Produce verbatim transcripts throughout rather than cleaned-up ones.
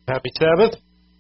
Happy Sabbath.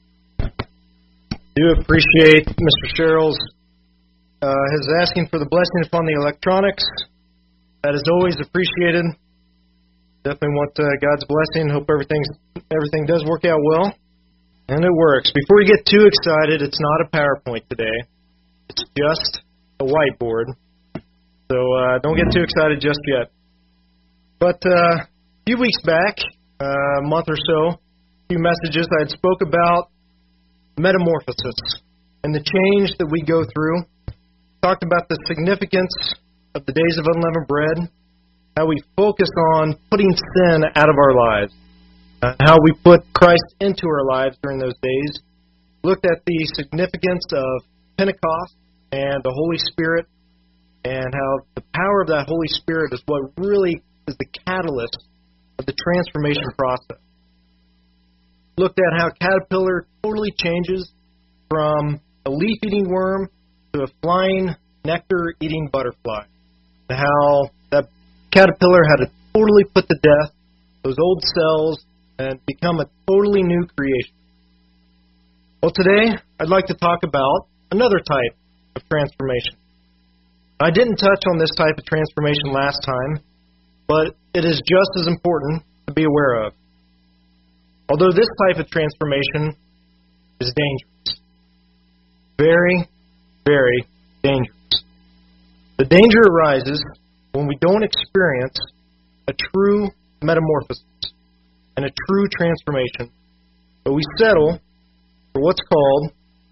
Do appreciate Mister Sherrill's uh, his asking for the blessing upon the electronics. That is always appreciated. Definitely want uh, God's blessing. Hope everything's everything does work out well, and it works. Before you get too excited, it's not a PowerPoint today. It's just a whiteboard. So uh, don't get too excited just yet. But uh, a few weeks back, uh, a month or so, a few messages I had spoke about metamorphosis and the change that we go through. Talked about the significance of the days of unleavened bread, how we focus on putting sin out of our lives, uh, how we put Christ into our lives during those days. Looked at the significance of Pentecost and the Holy Spirit, and how the power of that Holy Spirit is what really is the catalyst of the transformation process. Looked at how caterpillar totally changes from a leaf-eating worm to a flying, nectar-eating butterfly. How that caterpillar had to totally put to death those old cells and become a totally new creation. Well, today I'd like to talk about another type of transformation. I didn't touch on this type of transformation last time, but it is just as important to be aware of. Although this type of transformation is dangerous. Very, very dangerous. The danger arises when we don't experience a true metamorphosis and a true transformation, but we settle for what's called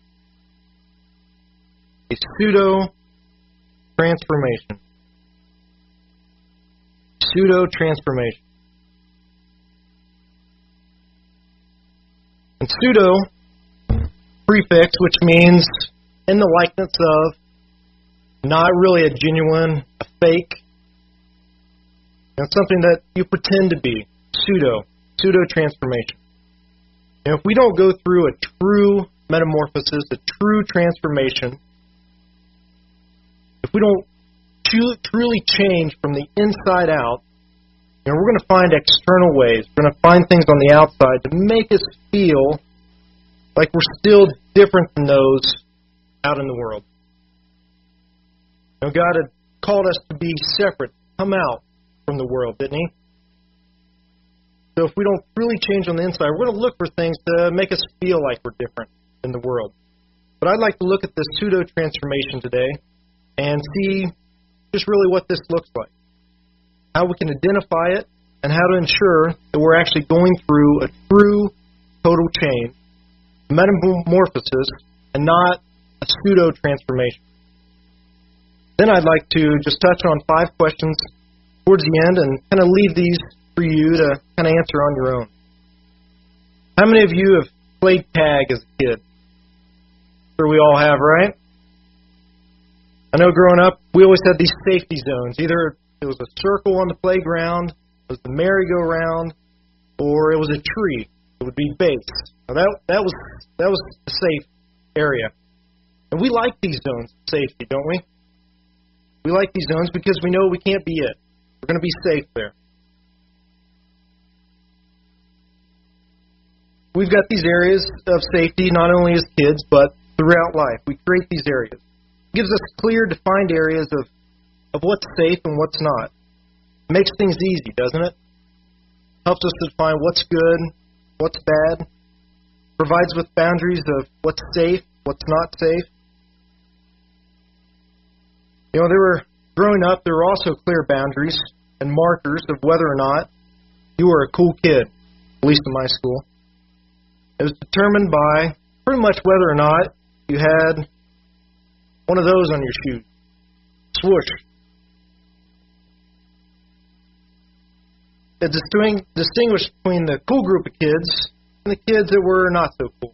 a pseudo-transformation. Pseudo-transformation. And pseudo, prefix, which means in the likeness of, not really a genuine, a fake. It's something that you pretend to be. Pseudo. Pseudo-transformation. And if we don't go through a true metamorphosis, a true transformation, if we don't truly change from the inside out, you know, we're going to find external ways. We're going to find things on the outside to make us feel like we're still different than those out in the world. You know, God had called us to be separate, come out from the world, didn't He? So if we don't really change on the inside, we're going to look for things to make us feel like we're different than the world. But I'd like to look at this pseudo-transformation today and see just really what this looks like, how we can identify it, and how to ensure that we're actually going through a true total change, metamorphosis, and not a pseudo-transformation. Then I'd like to just touch on five questions towards the end and kind of leave these for you to kind of answer on your own. How many of you have played tag as a kid? Sure we all have, right? I know growing up, we always had these safety zones. Either it was a circle on the playground, it was the merry-go-round, or it was a tree. It would be base. Now that, that was that was a safe area. And we like these zones of safety, don't we? We like these zones because we know we can't be it. We're going to be safe there. We've got these areas of safety not only as kids, but throughout life. We create these areas. It gives us clear, defined areas of, of what's safe and what's not. It makes things easy, doesn't it? Helps us to define what's good, what's bad. Provides with boundaries of what's safe, what's not safe. You know, there were, growing up, there were also clear boundaries and markers of whether or not you were a cool kid, at least in my school. It was determined by pretty much whether or not you had one of those on your shoes. Swoosh. It distinguished between the cool group of kids and the kids that were not so cool.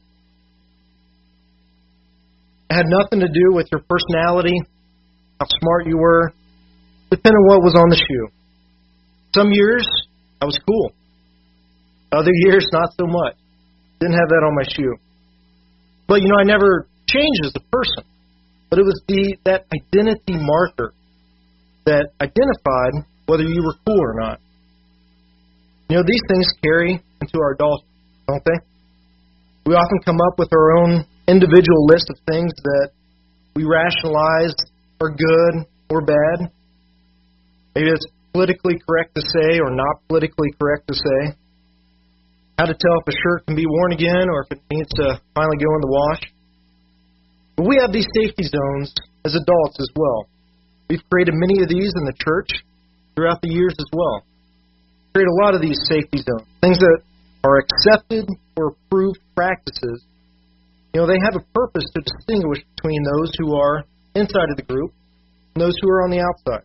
It had nothing to do with your personality, how smart you were, depending on what was on the shoe. Some years, I was cool. Other years, not so much. Didn't have that on my shoe. But, you know, I never changed as a person. But it was the that identity marker that identified whether you were cool or not. You know, these things carry into our adulthood, don't they? We often come up with our own individual list of things that we rationalize are good or bad. Maybe it's politically correct to say or not politically correct to say. How to tell if a shirt can be worn again or if it needs to finally go in the wash. But we have these safety zones as adults as well. We've created many of these in the church throughout the years as well. We've created a lot of these safety zones, things that are accepted or approved practices. You know, they have a purpose to distinguish between those who are inside of the group and those who are on the outside.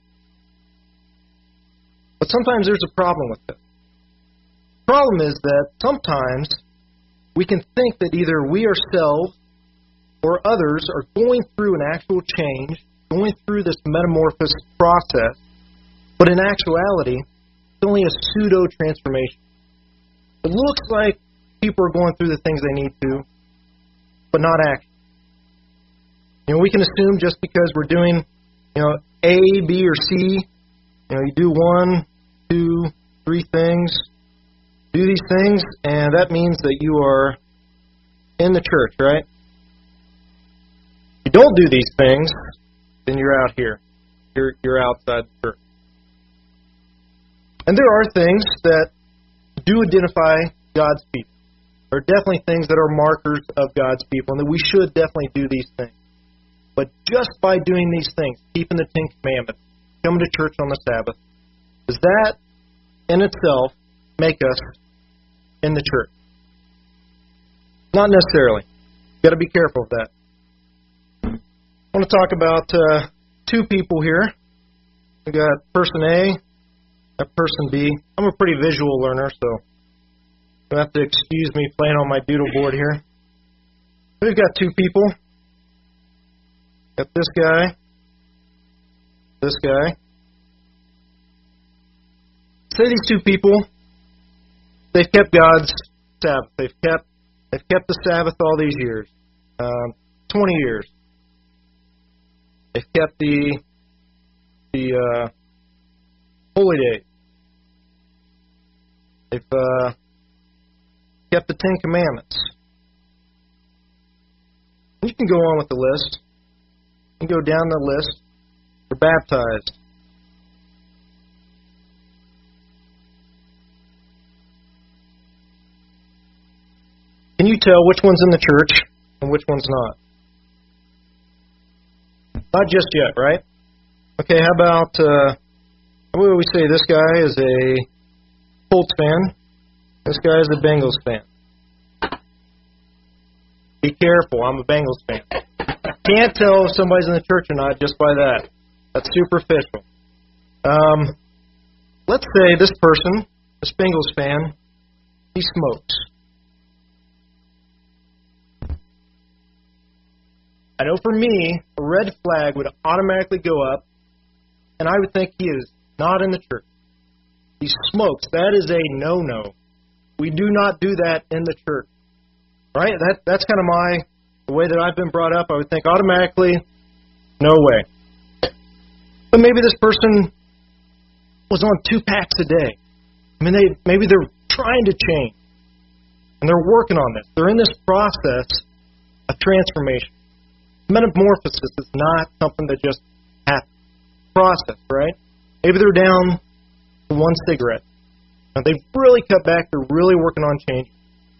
But sometimes there's a problem with it. The problem is that sometimes we can think that either we ourselves or others are going through an actual change, going through this metamorphosis process, but in actuality, it's only a pseudo-transformation. It looks like people are going through the things they need to, but not actually. You know, we can assume just because we're doing, you know, A, B, or C, you know, you do one, two, three things, do these things, and that means that you are in the church, right? If you don't do these things, then you're out here. You're, you're outside the church. And there are things that do identify God's people. There are definitely things that are markers of God's people, and that we should definitely do these things. But just by doing these things, keeping the Ten Commandments, coming to church on the Sabbath, does that in itself make us in the church? Not necessarily. You've got to be careful of that. I want to talk about uh, two people here. We got person A, and person B. I'm a pretty visual learner, so you'll have to excuse me playing on my doodle board here. We've got two people. Got this guy, this guy. Say these two people, they've kept God's Sabbath. They've kept they've kept the Sabbath all these years, um, twenty years. They've kept the the uh, holy days. They've uh, kept the Ten Commandments. You can go on with the list. You can go down the list. They're baptized. Can you tell which one's in the church and which one's not? Not just yet, right? Okay, how about, uh, how about we say this guy is a Colts fan, this guy is a Bengals fan. Be careful, I'm a Bengals fan. Can't tell if somebody's in the church or not just by that. That's superficial. Um, let's say this person, this Bengals fan, he smokes. I know for me, a red flag would automatically go up, and I would think he is not in the church. He smokes. That is a no-no. We do not do that in the church. Right? That That's kind of my, the way that I've been brought up. I would think automatically, no way. But maybe this person was on two packs a day. I mean, they maybe they're trying to change, and they're working on this. They're in this process of transformation. Metamorphosis is not something that just happens. Process, right? Maybe they're down to one cigarette. Now, they've really cut back. They're really working on changing.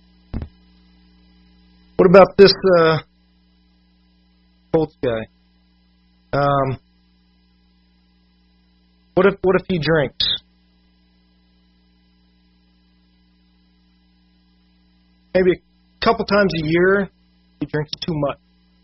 What about this uh, Colts guy? Um, what if what if he drinks? Maybe a couple times a year, he drinks too much.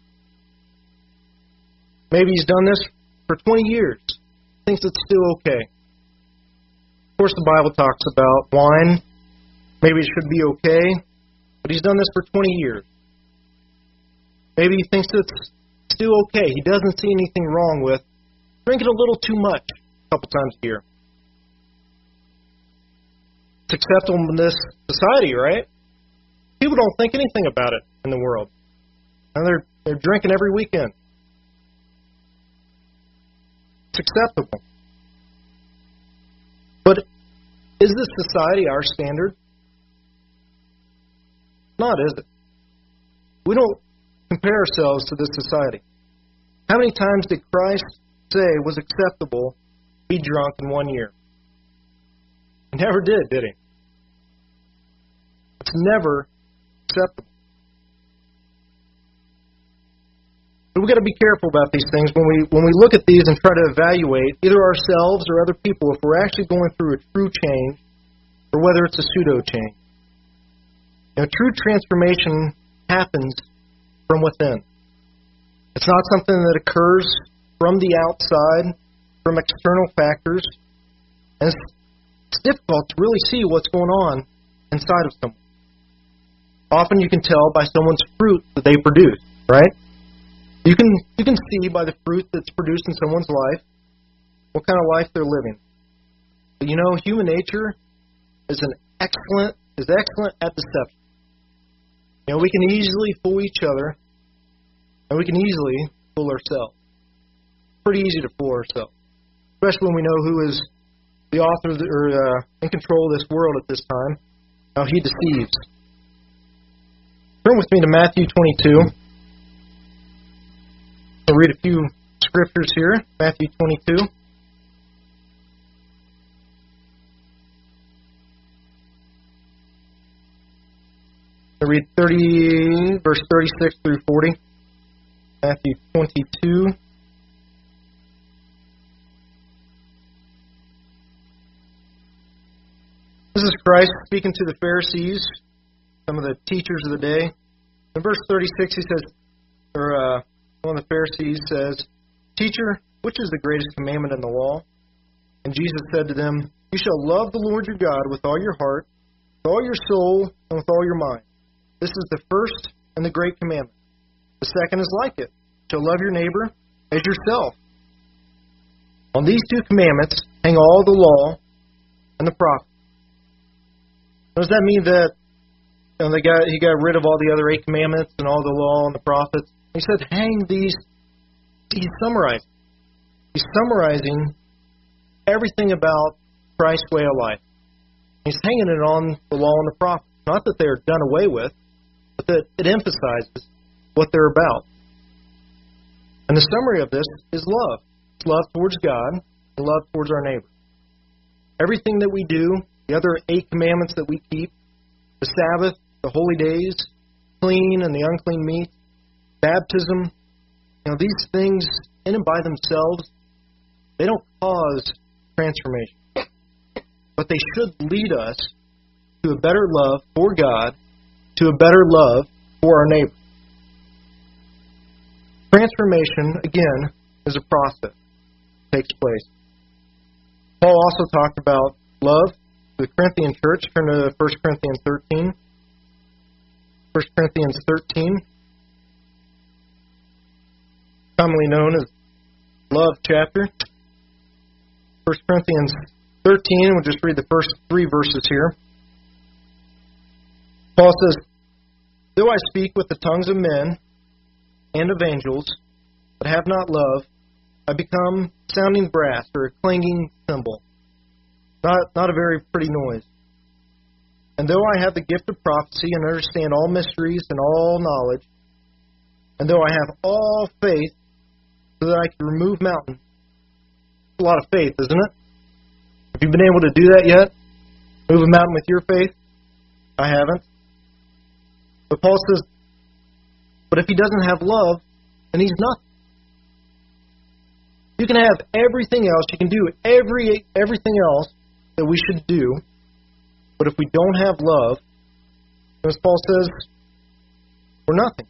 Maybe he's done this for twenty years. Thinks it's still okay. Of course, the Bible talks about wine. Maybe it should be okay. But he's done this for twenty years. Maybe he thinks it's still okay. He doesn't see anything wrong with drinking a little too much a couple times a year. It's acceptable in this society, right? People don't think anything about it in the world. And they're they're drinking every weekend. It's acceptable. But is this society our standard? Not, is it? We don't compare ourselves to this society. How many times did Christ say it was acceptable to be drunk in one year? He never did, did he? It's never acceptable. But we've got to be careful about these things when we when we look at these and try to evaluate either ourselves or other people if we're actually going through a true change or whether it's a pseudo change. You know, true transformation happens from within. It's not something that occurs from the outside, from external factors, and it's, it's difficult to really see what's going on inside of someone. Often you can tell by someone's fruit that they produce, right? You can you can see by the fruit that's produced in someone's life what kind of life they're living. But you know, human nature is an excellent is excellent at deception. You know, we can easily fool each other, and we can easily fool ourselves. Pretty easy to fool ourselves, especially when we know who is the author or uh, in control of this world at this time. How he deceives. Turn with me to Matthew twenty-two. I'll read a few scriptures here. Matthew twenty-two. I'll read thirty, verse thirty-six through forty. Matthew twenty-two. This is Christ speaking to the Pharisees, some of the teachers of the day. In verse thirty-six, he says, or uh, one of the Pharisees says, "Teacher, which is the greatest commandment in the law?" And Jesus said to them, "You shall love the Lord your God with all your heart, with all your soul, and with all your mind. This is the first and the great commandment. The second is like it. You shall love your neighbor as yourself. On these two commandments hang all the law and the prophets." Does that mean that you know, they got, he got rid of all the other eight commandments and all the law and the prophets? He said, hang these. He's summarizing. He's summarizing everything about Christ's way of life. He's hanging it on the law and the prophets. Not that they're done away with, but that it emphasizes what they're about. And the summary of this is love. It's love towards God and love towards our neighbor. Everything that we do, the other eight commandments that we keep, the Sabbath, the holy days, clean and the unclean meat, baptism, you know, these things in and by themselves, they don't cause transformation. But they should lead us to a better love for God, to a better love for our neighbor. Transformation, again, is a process that takes place. Paul also talked about love to the Corinthian church. Turn to First Corinthians thirteen. First Corinthians thirteen. Commonly known as love chapter. First Corinthians thirteen, we'll just read the first three verses here. Paul says, "Though I speak with the tongues of men and of angels, but have not love, I become sounding brass or a clanging cymbal." Not, not a very pretty noise. "And though I have the gift of prophecy and understand all mysteries and all knowledge, and though I have all faith so that I can remove mountains." It's a lot of faith, isn't it? Have you been able to do that yet? Move a mountain with your faith? I haven't. But Paul says, but if he doesn't have love, then he's nothing. You can have everything else, you can do every everything else that we should do, but if we don't have love, as Paul says, we're nothing.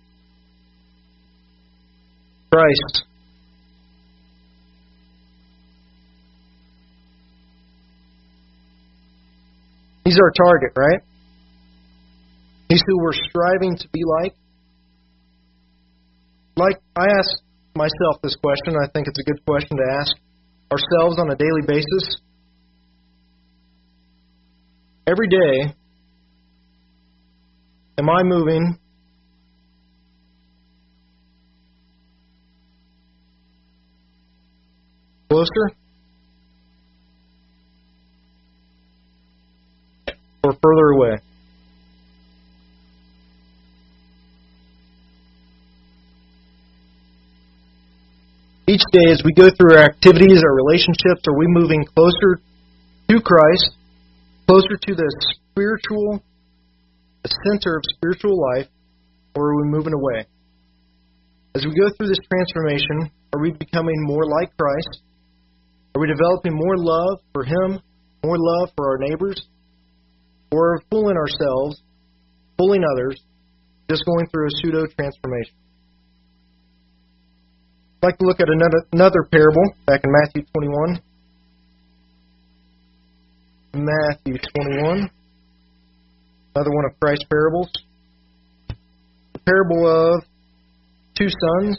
Christ. He's our target, right? He's who we're striving to be like. Like, I ask myself this question, I think it's a good question to ask ourselves on a daily basis. Every day, am I moving closer or further away? each day as we go through our activities, our relationships, are we moving closer to Christ, closer to the spiritual, the center of spiritual life, or are we moving away? As we go through this transformation, are we becoming more like Christ? Are we developing more love for Him, more love for our neighbors? Or are we fooling ourselves, fooling others, just going through a pseudo-transformation? I'd like to look at another, another parable back in Matthew twenty-one. Matthew twenty-one, another one of Christ's parables. The parable of two sons.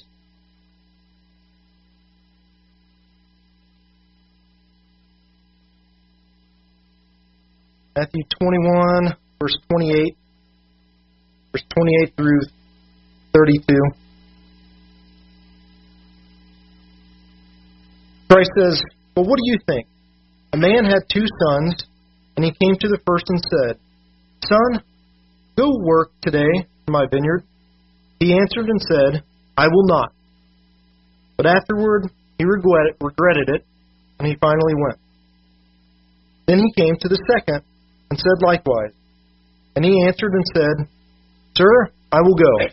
Matthew twenty-one, verse twenty-eight, verse twenty-eight through thirty-two. Christ says, "Well, what do you think? A man had two sons, and he came to the first and said, 'Son, go work today in my vineyard.' He answered and said, 'I will not.' But afterward he regretted, regretted it, and he finally went. Then he came to the second and said likewise. And he answered and said, 'Sir, I will go.'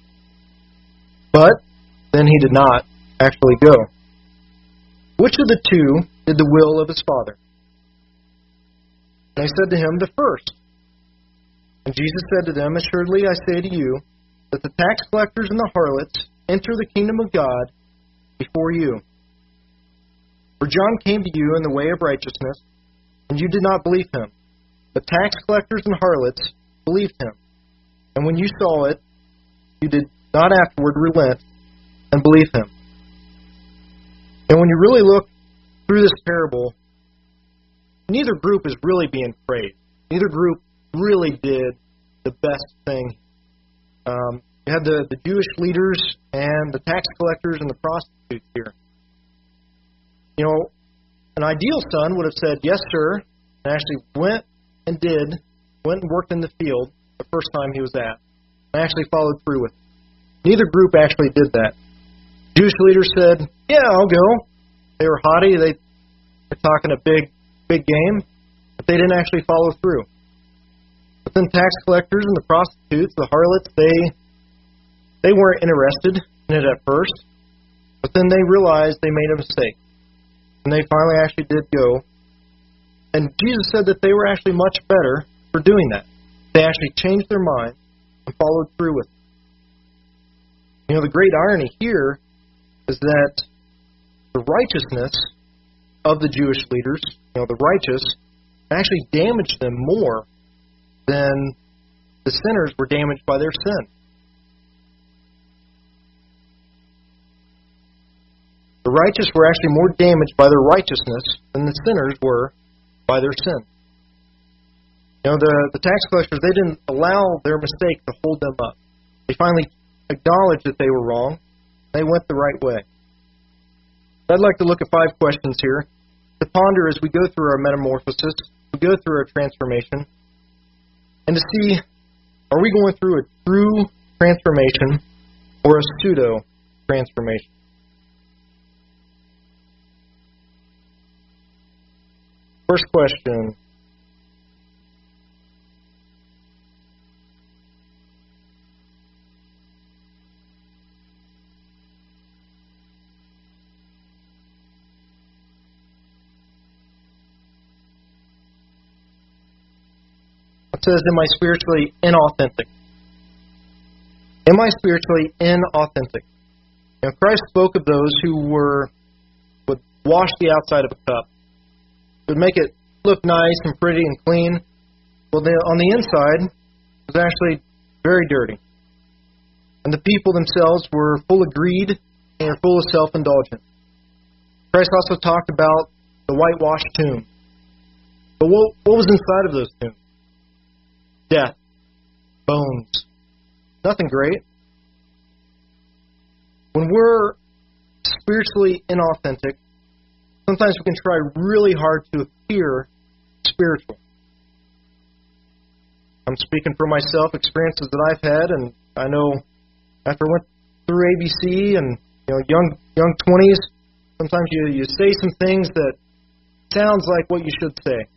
But then he did not actually go. Which of the two did the will of his father?" And they said to him, "The first." And Jesus said to them, "Assuredly I say to you, that the tax collectors and the harlots enter the kingdom of God before you. For John came to you in the way of righteousness, and you did not believe him. But tax collectors and harlots believed him. And when you saw it, you did not afterward relent and believe him." And when you really look through this parable, neither group is really being praised. Neither group really did the best thing. Um, you have the, the Jewish leaders and the tax collectors and the prostitutes here. You know, an ideal son would have said, "Yes, sir," and actually went and did, went and worked in the field the first time he was asked, and actually followed through with it. Neither group actually did that. Jewish leaders said, "Yeah, I'll go." They were haughty. They were talking a big, big game, but they didn't actually follow through. But then tax collectors and the prostitutes, the harlots, they they weren't interested in it at first, but then they realized they made a mistake, and they finally actually did go. And Jesus said that they were actually much better for doing that. They actually changed their mind and followed through with it. You know, the great irony here is that the righteousness of the Jewish leaders, you know, the righteous, actually damaged them more than the sinners were damaged by their sin. The righteous were actually more damaged by their righteousness than the sinners were by their sin. You know, the, the tax collectors, they didn't allow their mistake to hold them up. They finally acknowledged that they were wrong. They went the right way. I'd like to look at five questions here to ponder as we go through our metamorphosis, we go through our transformation, and to see, are we going through a true transformation or a pseudo-transformation? First question. It says, am I spiritually inauthentic? Am I spiritually inauthentic? You know, Christ spoke of those who were would wash the outside of a cup, would make it look nice and pretty and clean. Well, the, on the inside, it was actually very dirty. And the people themselves were full of greed and full of self-indulgence. Christ also talked about the whitewashed tomb. But what, what was inside of those tombs? Death, bones, nothing great. When we're spiritually inauthentic, sometimes we can try really hard to appear spiritual. I'm speaking for myself, experiences that I've had, and I know after I went through A B C and you know young young twenties, Sometimes you, you say some things that sounds like what you should say.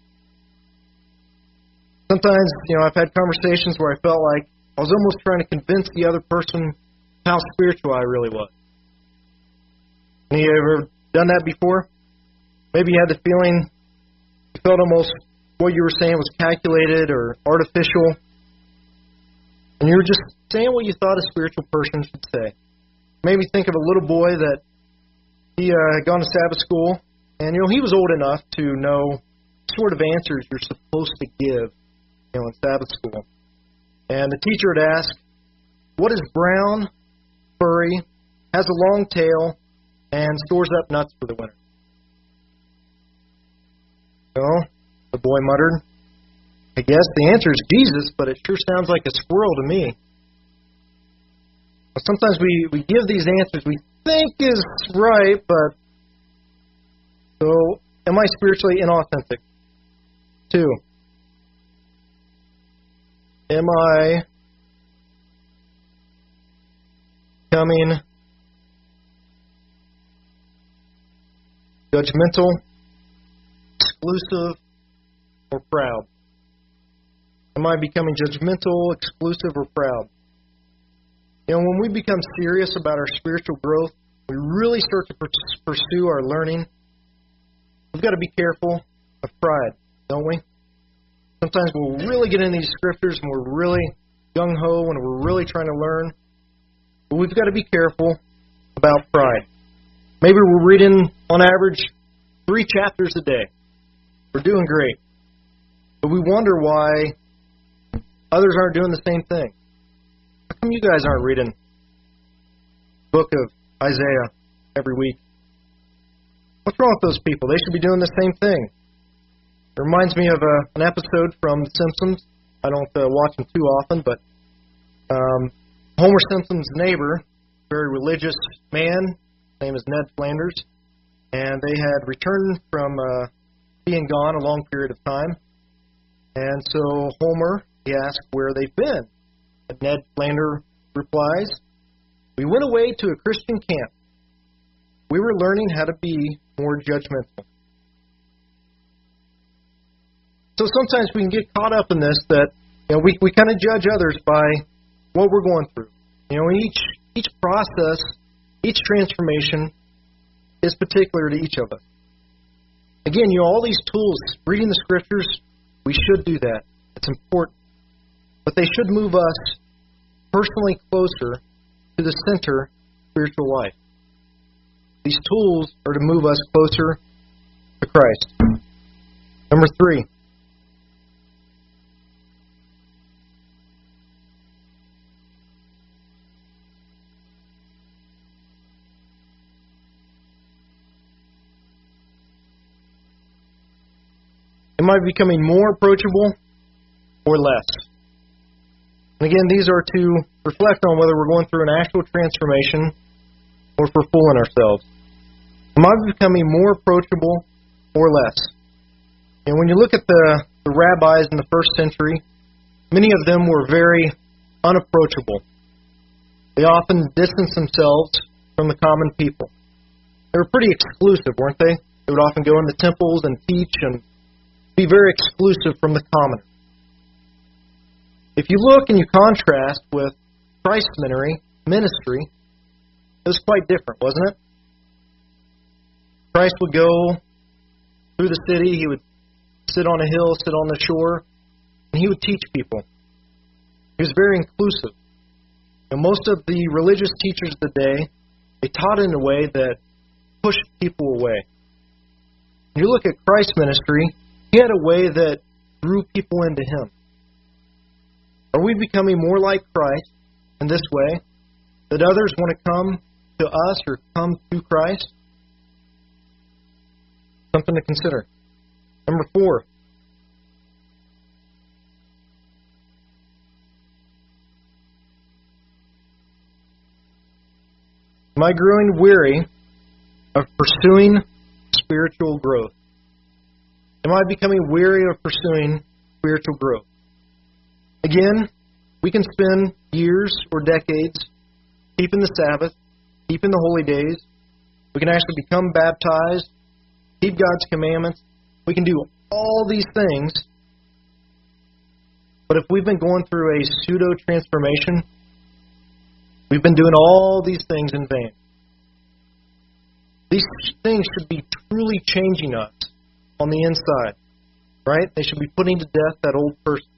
Sometimes, you know, I've had conversations where I felt like I was almost trying to convince the other person how spiritual I really was. Any of you ever done that before? Maybe you had the feeling, you felt almost what you were saying was calculated or artificial, and you were just saying what you thought a spiritual person should say. Made me think of a little boy that he uh, had gone to Sabbath school, and you know he was old enough to know the sort of answers you're supposed to give, you know, in Sabbath school. And the teacher would ask, "What is brown, furry, has a long tail, and stores up nuts for the winter?" Well, the boy muttered, "I guess the answer is Jesus, but it sure sounds like a squirrel to me." Sometimes we, we give these answers we think is right, but so am I spiritually inauthentic? Two, am I becoming judgmental, exclusive, or proud? Am I becoming judgmental, exclusive, or proud? You know, when we become serious about our spiritual growth, we really start to pursue our learning. We've got to be careful of pride, don't we? Sometimes we'll really get in these scriptures and we're really gung-ho and we're really trying to learn. But we've got to be careful about pride. Maybe we're reading, on average, three chapters a day. We're doing great. But we wonder why others aren't doing the same thing. How come you guys aren't reading the book of Isaiah every week? What's wrong with those people? They should be doing the same thing. It reminds me of a, an episode from The Simpsons. I don't uh, watch them too often, but um, Homer Simpson's neighbor, very religious man, his name is Ned Flanders, and they had returned from uh, being gone a long period of time. And so Homer, he asked where they've been. And Ned Flanders replies, "We went away to a Christian camp. We were learning how to be more judgmental." So sometimes we can get caught up in this that, you know, we, we kind of judge others by what we're going through. You know, each each process, each transformation is particular to each of us. Again, you know, all these tools, reading the scriptures, we should do that. It's important. But they should move us personally closer to the center of spiritual life. These tools are to move us closer to Christ. Number three. Am I becoming more approachable or less? And again, these are to reflect on whether we're going through an actual transformation or if we're fooling ourselves. Am I becoming more approachable or less? And when you look at the, the rabbis in the first century, many of them were very unapproachable. They often distanced themselves from the common people. They were pretty exclusive, weren't they? They would often go in the temples and teach and be very exclusive from the commoner. If you look and you contrast with Christ's ministry, it was quite different, wasn't it? Christ would go through the city, he would sit on a hill, sit on the shore, and he would teach people. He was very inclusive. And most of the religious teachers of the day, they taught in a way that pushed people away. When you look at Christ's ministry, he had a way that drew people into him. Are we becoming more like Christ in this way, that others want to come to us or come to Christ? Something to consider. Number four. Am I growing weary of pursuing spiritual growth? Am I becoming weary of pursuing spiritual growth? Again, we can spend years or decades keeping the Sabbath, keeping the holy days, We can actually become baptized, keep God's commandments. We can do all these things. But if we've been going through a pseudo-transformation, we've been doing all these things in vain. These things should be truly changing us on the inside, right? They should be putting to death that old person.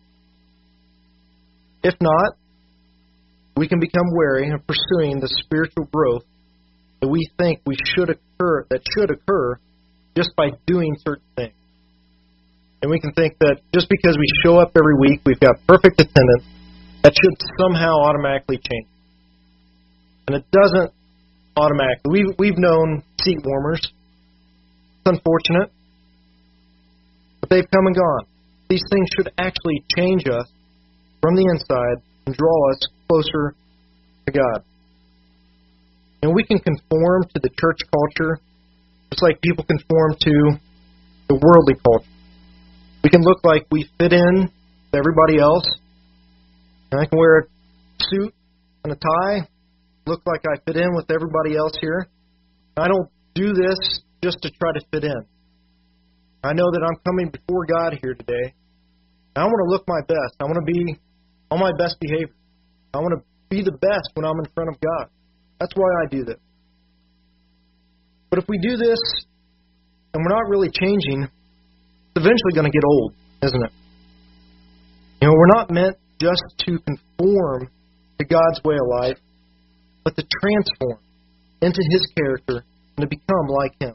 If not, we can become wary of pursuing the spiritual growth that we think we should occur, that should occur just by doing certain things. And we can think that just because we show up every week, we've got perfect attendance, that should somehow automatically change. And it doesn't automatically. We've, we've known seat warmers. It's unfortunate. But they've come and gone. These things should actually change us from the inside and draw us closer to God. And we can conform to the church culture just like people conform to the worldly culture. We can look like we fit in to everybody else. And I can wear a suit and a tie, look like I fit in with everybody else here. I don't do this just to try to fit in. I know that I'm coming before God here today. I want to look my best. I want to be on my best behavior. I want to be the best when I'm in front of God. That's why I do this. But if we do this and we're not really changing, it's eventually going to get old, isn't it? You know, we're not meant just to conform to God's way of life, but to transform into His character and to become like Him.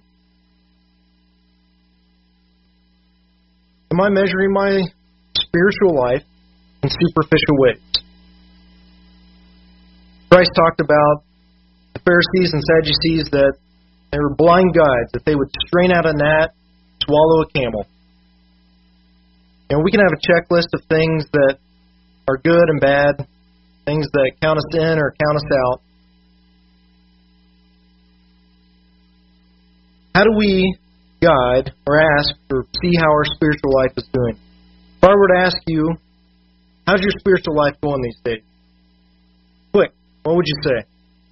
Am I measuring my spiritual life in superficial ways? Christ talked about the Pharisees and Sadducees, that they were blind guides, that they would strain out a gnat, swallow a camel. And we can have a checklist of things that are good and bad, things that count us in or count us out. How do we guide or ask or see how our spiritual life is doing? If I were to ask you, how's your spiritual life going these days? Quick, what would you say?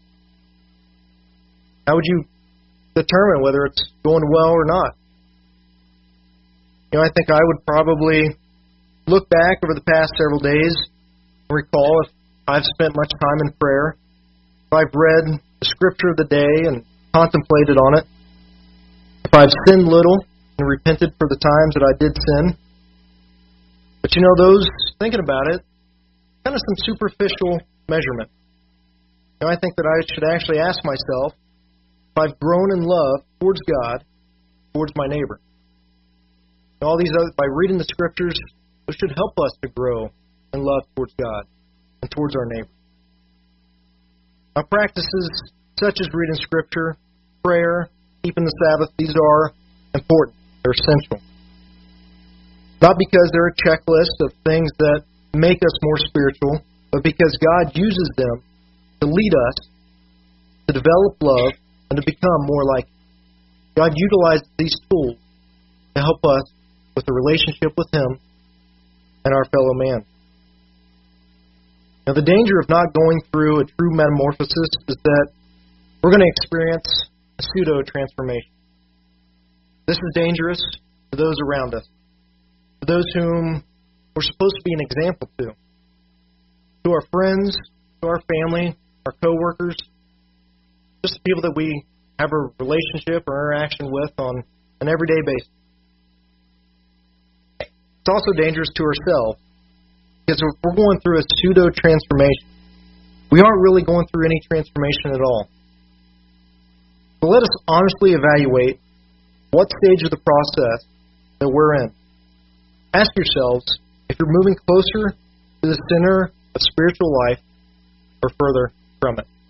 How would you determine whether it's going well or not? You know, I think I would probably look back over the past several days and recall if I've spent much time in prayer, if I've read the scripture of the day and contemplated on it, if I've sinned little and repented for the times that I did sin. But you know, those, thinking about it, kind of some superficial measurement. You know, I think that I should actually ask myself if I've grown in love towards God, towards my neighbor. And all these other, by reading the scriptures, it should help us to grow in love towards God and towards our neighbor. Now, practices such as reading scripture, prayer, keeping the Sabbath, these are important. They're essential. Not because they're a checklist of things that make us more spiritual, but because God uses them to lead us to develop love and to become more like Him. God utilizes these tools to help us with a relationship with Him and our fellow man. Now, the danger of not going through a true metamorphosis is that we're going to experience a pseudo-transformation. This is dangerous to those around us, to those whom we're supposed to be an example to, to our friends, to our family, our co-workers, just the people that we have a relationship or interaction with on an everyday basis. It's also dangerous to ourselves, because if we're going through a pseudo-transformation, we aren't really going through any transformation at all. So let us honestly evaluate what stage of the process that we're in. Ask yourselves if you're moving closer to the center of spiritual life or further from it.